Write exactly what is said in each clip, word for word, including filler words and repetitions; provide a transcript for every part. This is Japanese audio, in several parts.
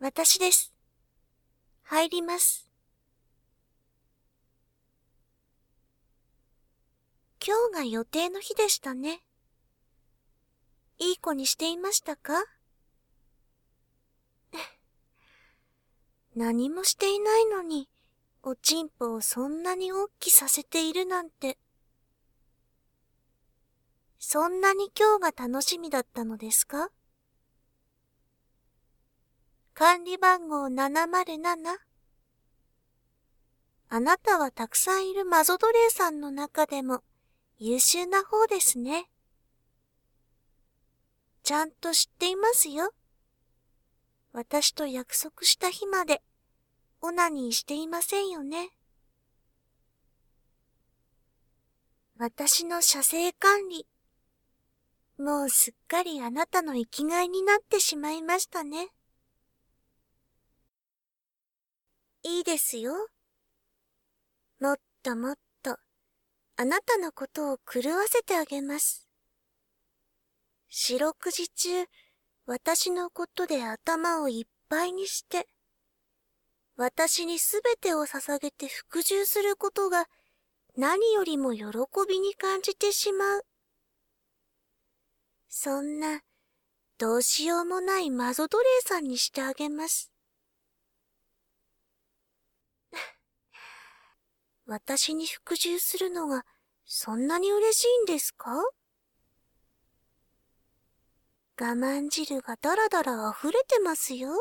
私です。入ります。今日が予定の日でしたね。いい子にしていましたか？何もしていないのに、おちんぽをそんなに大きさせているなんて。そんなに今日が楽しみだったのですか？管理番号ななまるなな。あなたはたくさんいるマゾ奴隷さんの中でも優秀な方ですね。ちゃんと知っていますよ。私と約束した日までオナニーしていませんよね。私の射精管理、もうすっかりあなたの生きがいになってしまいましたね。いいですよ。もっともっとあなたのことを狂わせてあげます。四六時中、私のことで頭をいっぱいにして、私にすべてを捧げて服従することが何よりも喜びに感じてしまう。そんな、どうしようもないマゾ奴隷さんにしてあげます。私に服従するのがそんなに嬉しいんですか？我慢汁がだらだら溢れてますよ。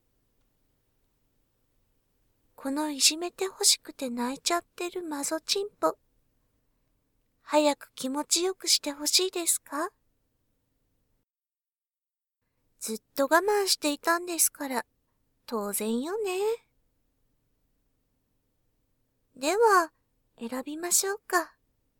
このいじめてほしくて泣いちゃってるマゾチンポ。早く気持ちよくしてほしいですか？ずっと我慢していたんですから、当然よね。では、選びましょうか。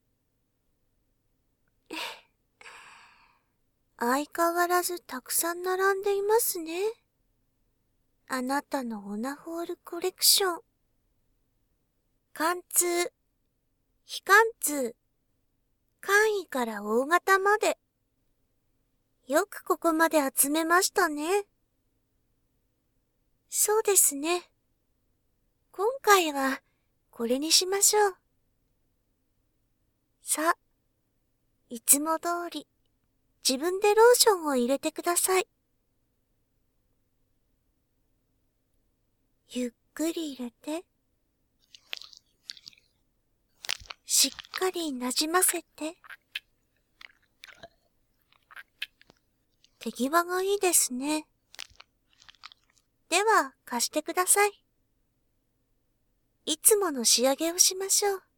相変わらずたくさん並んでいますね。あなたのオナホールコレクション。貫通、非貫通、簡易から大型まで。よくここまで集めましたね。そうですね。今回はこれにしましょう。さ、いつも通り自分でローションを入れてください。ゆっくり入れて。しっかりなじませて。手際がいいですね。では、貸してください。いつもの仕上げをしましょう。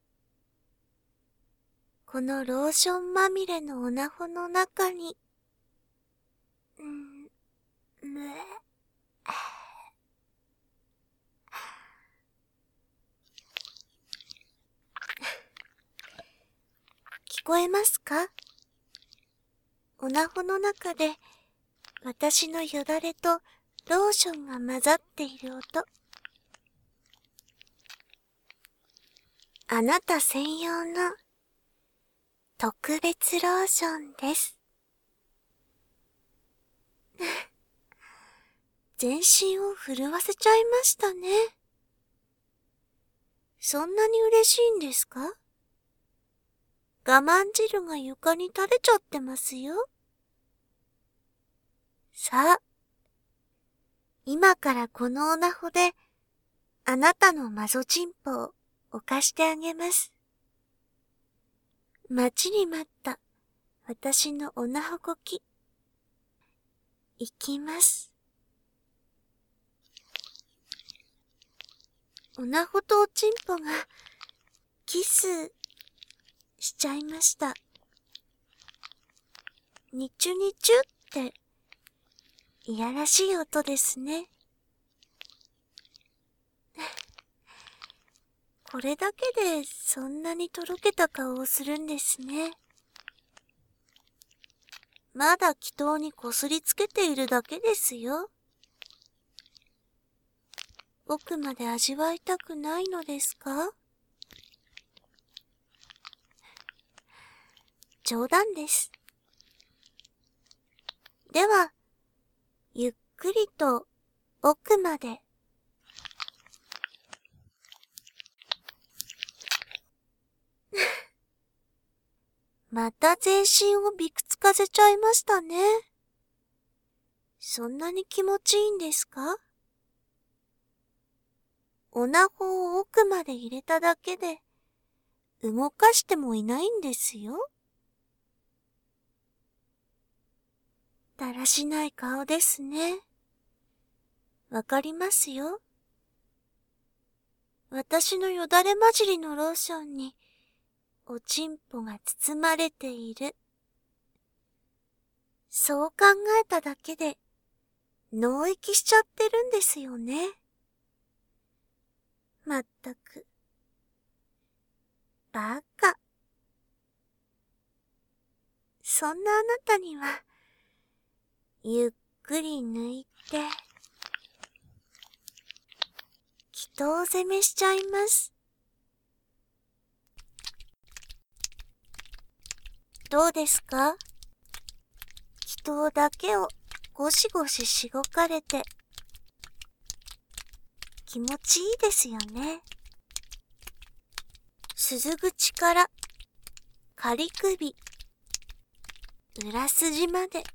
このローションまみれのオナホの中に、んー、むえ、聞こえますか？オナホの中で、私のよだれとローションが混ざっている音。あなた専用の特別ローションです。全身を震わせちゃいましたね。そんなに嬉しいんですか？我慢汁が床に垂れちゃってますよ。さあ、今からこのオナホで、あなたのマゾチンポを犯してあげます。待ちに待った私のオナホこき。いきます。オナホとおちんぽがキスしちゃいました。にちゅにちゅっていやらしい音ですね。これだけでそんなにとろけた顔をするんですね。まだ祈祷にこすりつけているだけですよ。奥まで味わいたくないのですか？冗談です。では、ゆっくりと奥まで。また全身をびくつかせちゃいましたね。そんなに気持ちいいんですか？おなほを奥まで入れただけで、動かしてもいないんですよ。だらしない顔ですね。わかりますよ。私のよだれ混じりのローションに、おちんぽが包まれている。そう考えただけで、脳域しちゃってるんですよね。まったく。バカ。そんなあなたには、ゆっくり抜いて、祈祷攻めしちゃいます。どうですか？祈祷だけをゴシゴシしごかれて、気持ちいいですよね。鈴口から仮首、裏筋まで、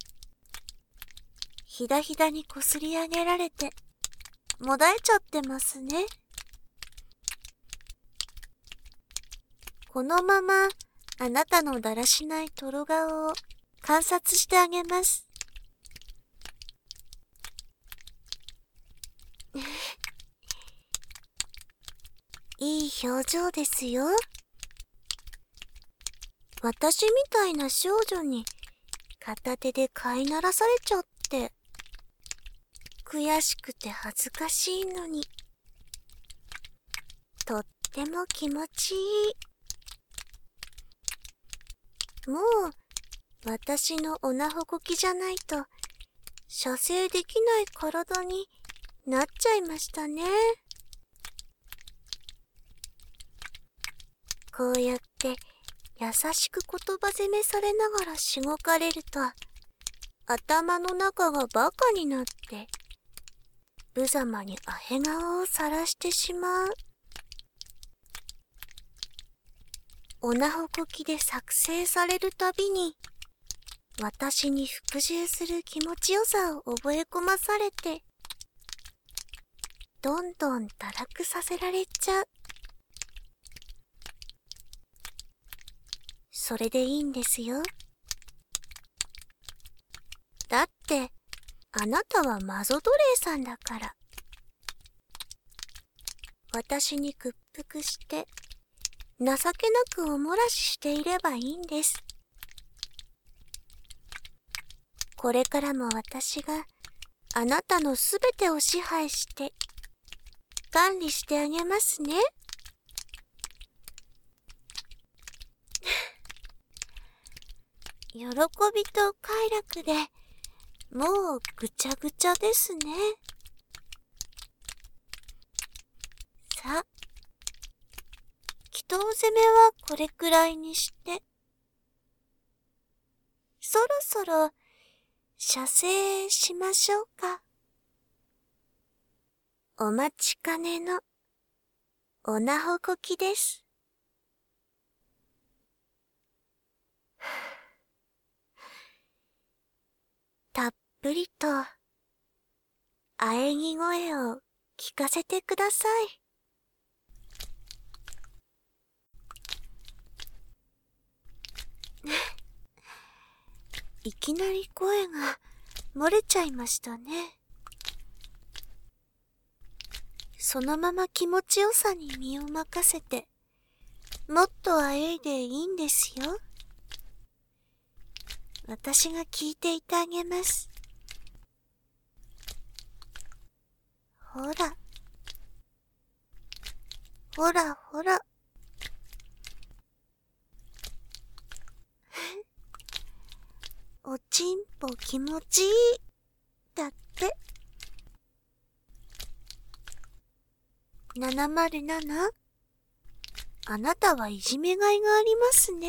ひだひだにこすり上げられて、もだえちゃってますね。このままあなたのだらしないトロ顔を観察してあげます。いい表情ですよ。私みたいな少女に片手で飼いならされちゃって、悔しくて恥ずかしいのに、とっても気持ちいい。もう、私のおなほこきじゃないと、射精できない体になっちゃいましたね。こうやって優しく言葉責めされながらしごかれると、頭の中がバカになって、無様にアヘ顔を晒してしまう。おなほこきで作成されるたびに、私に服従する気持ちよさを覚え込まされて、どんどん堕落させられちゃう。それでいいんですよ。だって、あなたはマゾ奴隷さんだから。私に屈服して、情けなくおもらししていればいいんです。これからも私があなたのすべてを支配して管理してあげますね。喜びと快楽でもうぐちゃぐちゃですね。さあ、祈祷攻めはこれくらいにして、そろそろ射精しましょうか。お待ちかねのおなほこきです。たっぷりと喘ぎ声を聞かせてください。いきなり声が漏れちゃいましたね。そのまま気持ちよさに身を任せて、もっとあえいでいいんですよ。私が聞いていてあげます。ほら。ほらほら。おちんぽ気持ちいい。だって。ななまるなな。あなたはいじめがいがありますね。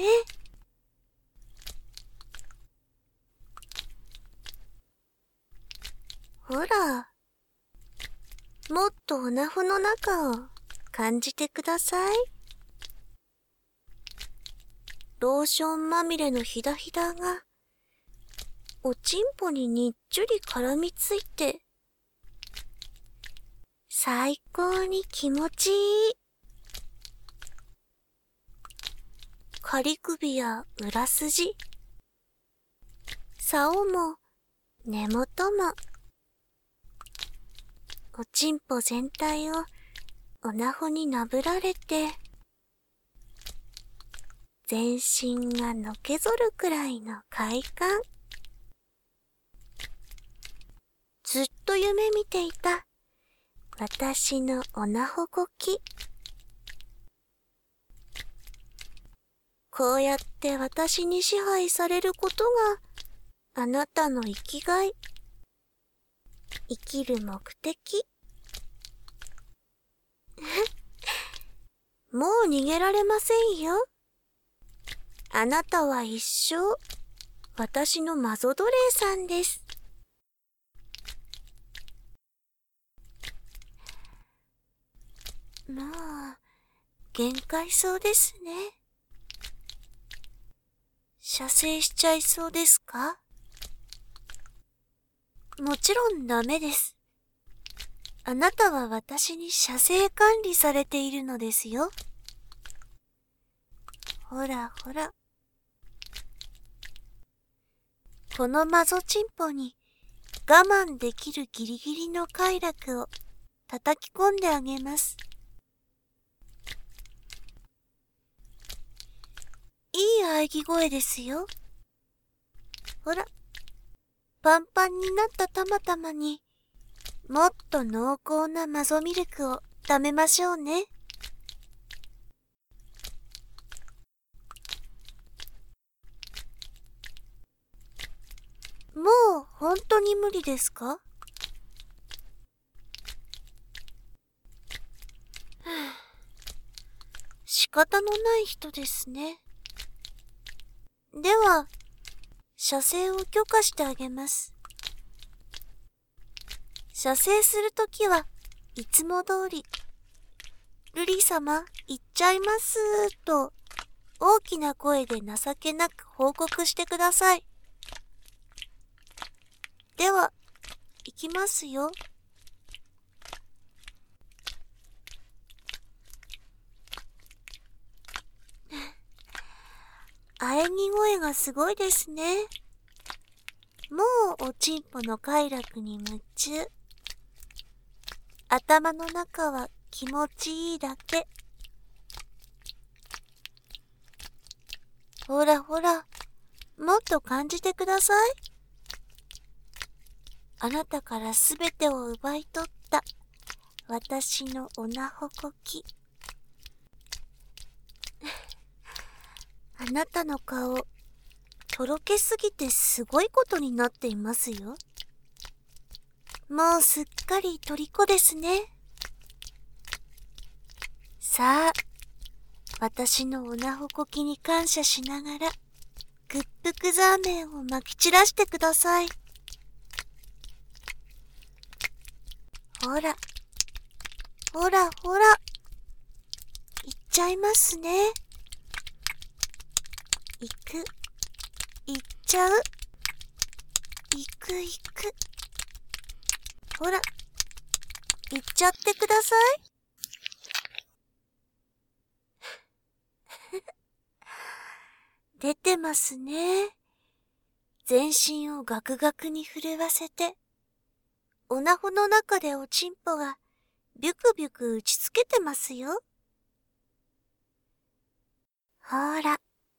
ほら、 もっとおなほの中を感じてください。ローションまみれのひだひだが、おちんぽににっちゅり絡みついて、最高に気持ちいい。仮首や裏筋、竿も根元も、おちんぽ全体をおなほになぶられて、全身がのけぞるくらいの快感。ずっと夢見ていた私のおなほこき。こうやって私に支配されることがあなたの生きがい、生きる目的。もう逃げられませんよ。あなたは一生私のマゾ奴隷さんです。もう限界そうですね。射精しちゃいそうですか？もちろんダメです。あなたは私に射精管理されているのですよ。ほらほら。このマゾチンポに我慢できるギリギリの快楽を叩き込んであげます。いい喘ぎ声ですよ。ほら、パンパンになったたまたまにもっと濃厚なマゾミルクを食べましょうね。もう本当に無理ですか？はあ、仕方のない人ですね。では、射精を許可してあげます。射精するときはいつも通り、ルリ様、行っちゃいますと大きな声で情けなく報告してください。では、行きますよ。喘ぎ声がすごいですね。もうおちんぽの快楽に夢中。頭の中は気持ちいいだけ。ほらほら、もっと感じてください。あなたからすべてを奪い取った私のおなほこき。あなたの顔、とろけすぎてすごいことになっていますよ。もうすっかり虜ですね。さあ、私のおなほこきに感謝しながら、屈服ザーメンをまき散らしてください。ほら、ほらほら、いっちゃいますね。いく、いっちゃう。いくいく。ほら、いっちゃってください。出てますね。全身をガクガクに震わせて、おなほの中でおちんぽがビュクビュク打ちつけてますよ。ほら、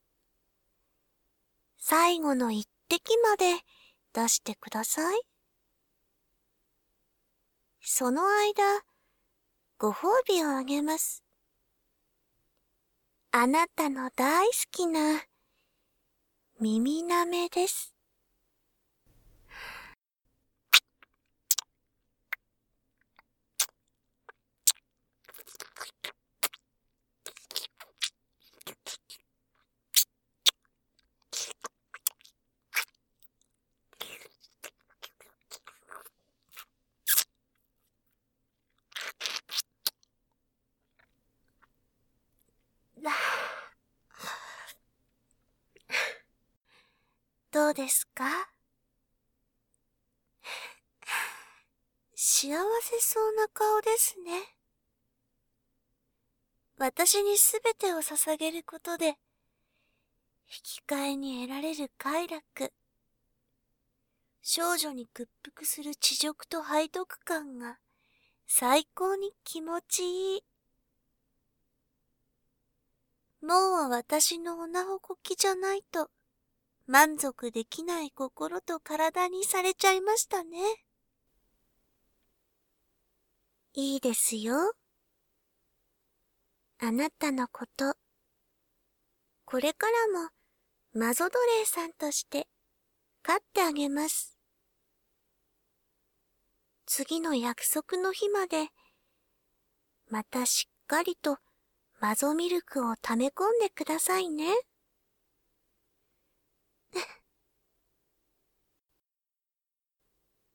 最後の一滴まで出してください。その間、ご褒美をあげます。あなたの大好きな耳なめです。 ですか？幸せそうな顔ですね。私にすべてを捧げることで、引き換えに得られる快楽、少女に屈服する恥辱と背徳感が最高に気持ちいい。もう私の女ほこきじゃないと満足できない心と体にされちゃいましたね。いいですよ。あなたのこと、これからもマゾ奴隷さんとして飼ってあげます。次の約束の日まで、またしっかりとマゾミルクを溜め込んでくださいね。